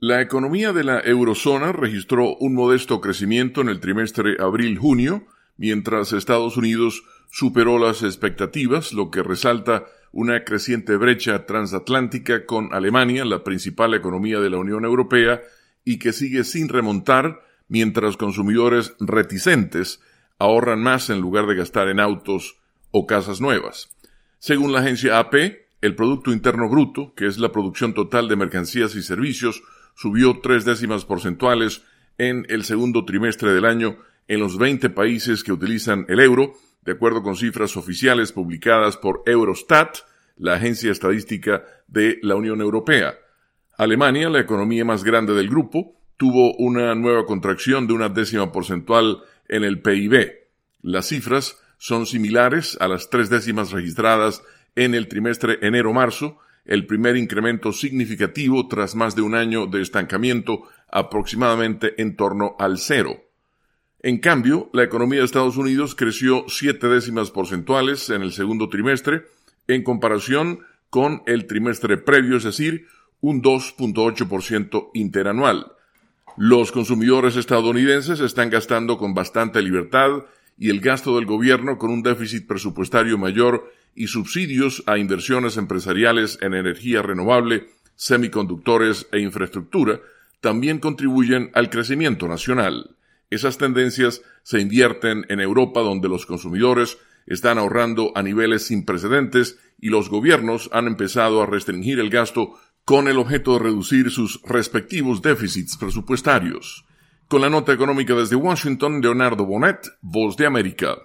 La economía de la eurozona registró un modesto crecimiento en el trimestre abril-junio, mientras Estados Unidos superó las expectativas, lo que resalta una creciente brecha transatlántica con Alemania, la principal economía de la Unión Europea, y que sigue sin remontar, mientras consumidores reticentes ahorran más en lugar de gastar en autos o casas nuevas. Según la agencia AP, el Producto Interno Bruto, que es la producción total de mercancías y servicios, subió 0,3 porcentuales en el segundo trimestre del año en los 20 países que utilizan el euro, de acuerdo con cifras oficiales publicadas por Eurostat, la agencia estadística de la Unión Europea. Alemania, la economía más grande del grupo, tuvo una nueva contracción de 0,1 porcentual en el PIB. Las cifras son similares a las 0,3 registradas en el trimestre enero-marzo, el primer incremento significativo tras más de un año de estancamiento aproximadamente en torno al cero. En cambio, la economía de Estados Unidos creció 0,7 porcentuales en el segundo trimestre en comparación con el trimestre previo, es decir, un 2,8% interanual. Los consumidores estadounidenses están gastando con bastante libertad y el gasto del gobierno con un déficit presupuestario mayor y subsidios a inversiones empresariales en energía renovable, semiconductores e infraestructura también contribuyen al crecimiento nacional. Esas tendencias se invierten en Europa, donde los consumidores están ahorrando a niveles sin precedentes y los gobiernos han empezado a restringir el gasto con el objeto de reducir sus respectivos déficits presupuestarios. Con la nota económica desde Washington, Leonardo Bonet, Voz de América.